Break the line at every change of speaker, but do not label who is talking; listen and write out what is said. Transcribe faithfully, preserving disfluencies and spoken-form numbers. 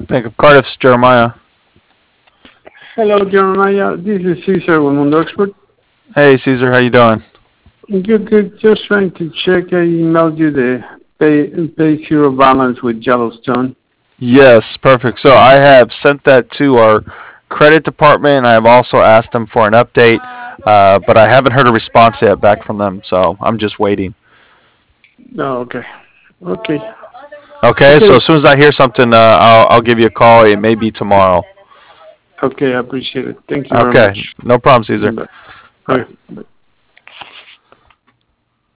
Bank of Cardiff's Jeremiah.
Hello, Jeremiah. This is Cesar with Mundo Expert.
Hey, Caesar, how you doing?
Good, good. Just trying to check. I emailed you the pay, pay zero balance with Yellowstone.
Yes, perfect. So I have sent that to our credit department. I have also asked them for an update, uh, but I haven't heard a response yet back from them, so I'm just waiting.
Oh, okay. Okay.
Okay, so
Okay.
as soon as I hear something, uh, I'll, I'll give you a call. It may be tomorrow.
Okay, I appreciate it. Thank you very
Okay,
much.
no problem, Caesar.
Bye.
Bye.
Okay. Bye.